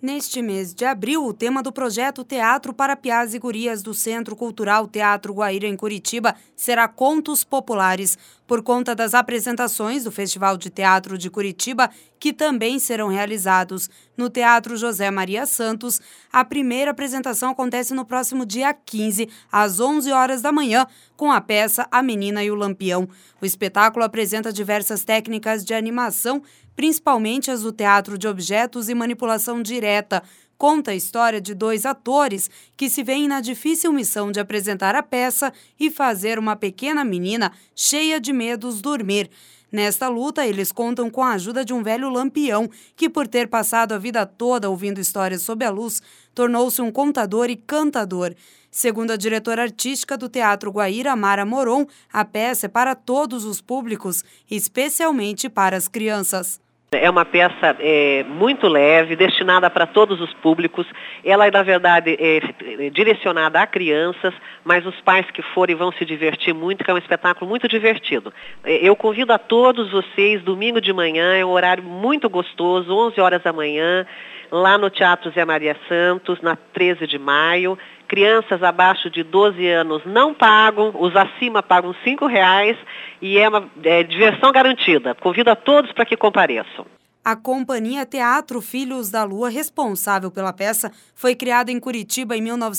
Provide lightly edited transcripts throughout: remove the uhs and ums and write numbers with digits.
Neste mês de abril, o tema do projeto Teatro para Piás e Gurias do Centro Cultural Teatro Guaíra, em Curitiba, será Contos Populares, por conta das apresentações do Festival de Teatro de Curitiba, que também serão realizados no Teatro José Maria Santos. A primeira apresentação acontece no próximo dia 15, às 11 horas da manhã, com a peça A Menina e o Lampião. O espetáculo apresenta diversas técnicas de animação, principalmente as do teatro de objetos e manipulação direta. Conta a história de dois atores que se veem na difícil missão de apresentar a peça e fazer uma pequena menina cheia de medos dormir. Nesta luta, eles contam com a ajuda de um velho lampião que, por ter passado a vida toda ouvindo histórias sob a luz, tornou-se um contador e cantador. Segundo a diretora artística do Teatro Guaíra, Mara Moron, a peça é para todos os públicos, especialmente para as crianças. É uma peça muito leve, destinada para todos os públicos. Ela, na verdade, é direcionada a crianças, mas os pais que forem vão se divertir muito, que é um espetáculo muito divertido. Eu convido a todos vocês, domingo de manhã, é um horário muito gostoso, 11 horas da manhã, lá no Teatro Zé Maria Santos, na 13 de maio. Crianças abaixo de 12 anos não pagam, os acima pagam R$5 e é uma diversão garantida. Convido a todos para que compareçam. A companhia Teatro Filhos da Lua, responsável pela peça, foi criada em Curitiba em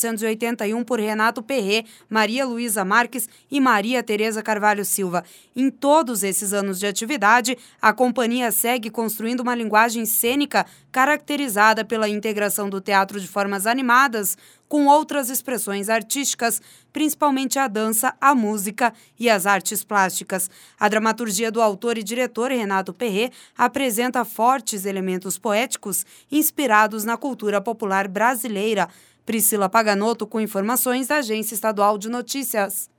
1981 por Renato Perret, Maria Luísa Marques e Maria Tereza Carvalho Silva. Em todos esses anos de atividade, a companhia segue construindo uma linguagem cênica caracterizada pela integração do teatro de formas animadas com outras expressões artísticas, principalmente a dança, a música e as artes plásticas. A dramaturgia do autor e diretor Renato Perret apresenta fortes elementos poéticos inspirados na cultura popular brasileira. Priscila Paganotto com informações da Agência Estadual de Notícias.